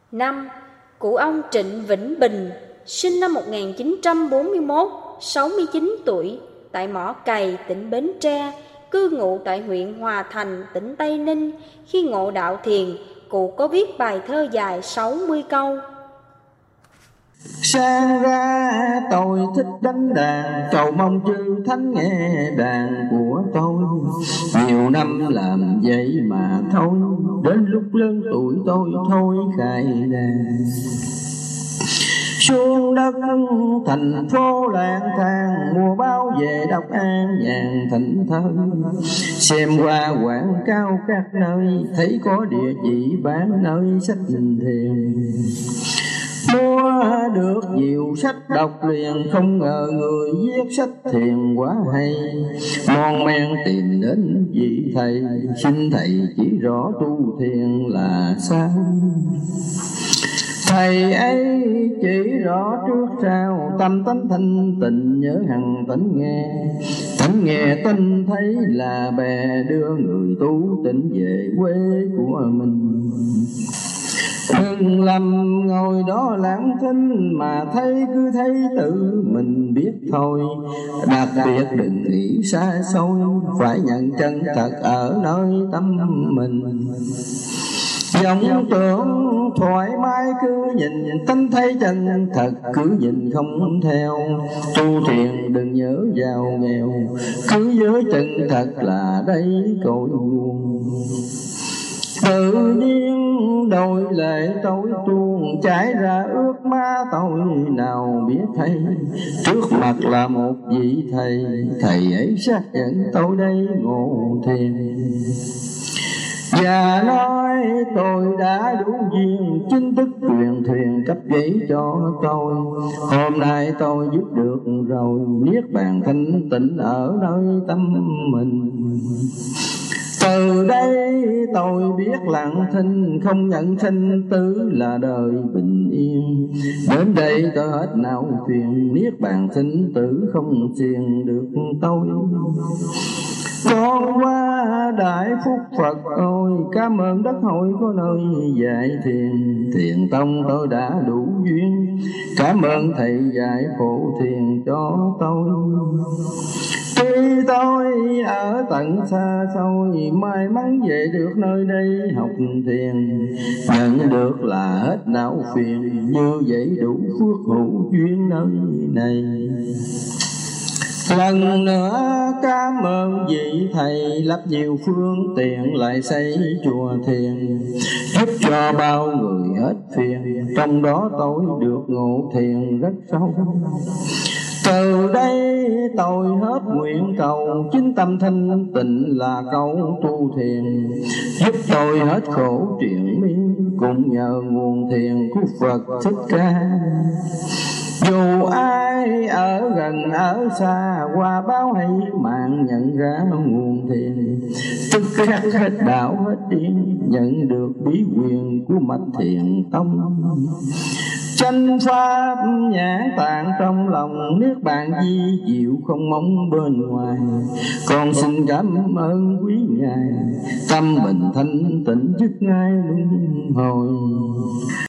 5. Cụ ông Trịnh Vĩnh Bình, sinh năm 1941, 69 tuổi, tại Mỏ Cày, tỉnh Bến Tre, cư ngụ tại huyện Hòa Thành, tỉnh Tây Ninh. Khi ngộ đạo thiền, cụ có viết bài thơ dài 60 câu. Sang ra tôi thích đánh đàn, cầu mong chư thánh nghe đàn của tôi. Nhiều năm làm vậy mà thôi, đến lúc lớn tuổi tôi thôi khai đàn. Xuống đất thành phố lang thang, mùa báo về đọc an nhàn thỉnh thơ. Xem qua quảng cáo các nơi, thấy có địa chỉ bán nơi sách thiền. Mua được nhiều sách đọc liền, không ngờ người viết sách thiền quá hay. Mon men tìm đến vị thầy, xin thầy chỉ rõ tu thiền là sao. Thầy ấy chỉ rõ trước sau, tâm tánh thanh tịnh nhớ hằng tánh nghe tánh thấy là bè, đưa người tu tịnh về quê của mình. Đừng lầm ngồi đó lãng thinh, mà thấy cứ thấy tự mình biết thôi. Đặc biệt đừng nghĩ xa xôi, phải nhận chân thật ở nơi tâm mình. Dòng tưởng thoải mái cứ nhìn, tánh thấy chân thật cứ nhìn không theo. Tu thiền đừng nhớ giàu nghèo, cứ nhớ chân thật là đây cội nguồn. Tự nhiên đôi lệ tối tuôn, chảy ra ước má tôi nào biết hay. Trước mặt là một vị thầy, thầy ấy xác nhận tôi đây ngộ thiền. Và nói tôi đã đủ duyên, chính thức truyền thuyền cấp giấy cho tôi. Hôm nay tôi giúp được rồi, niết bàn thanh tịnh ở nơi tâm mình. Từ đây tôi biết lặng thinh, không nhận sinh tử là đời bình yên. Đến đây tôi hết não phiền, niết bàn sinh tử không xiềng được tôi. Con qua đại phúc Phật ơi, cảm ơn đất hội có nơi dạy thiền. Thiền tông tôi đã đủ duyên, cảm ơn thầy dạy phổ thiền cho tôi. Tuy tôi ở tận xa xôi, may mắn về được nơi đây học thiền. Nhận được là hết não phiền, như vậy đủ phước hữu duyên nơi này. Lần nữa cảm ơn vị thầy, lập nhiều phương tiện lại xây chùa thiền, giúp cho bao người hết phiền. Trong đó tôi được ngộ thiền rất sâu. Từ đây tôi hết nguyện cầu, chính tâm thanh tịnh là câu tu thiền. Giúp tôi hết khổ triền miên, cũng nhờ nguồn thiền của Phật Thích Ca. Dù ai ở gần ở xa, qua báo hay mạng nhận ra nguồn thiền, tức khắc hết đạo hết điên, nhận được bí quyền của mạch thiền tông. Chánh pháp nhãn tạng trong lòng, niết bàn di diệu không mong bên ngoài. Con xin cảm ơn quý ngài, tâm bình thanh tịnh dứt ngay luân hồi.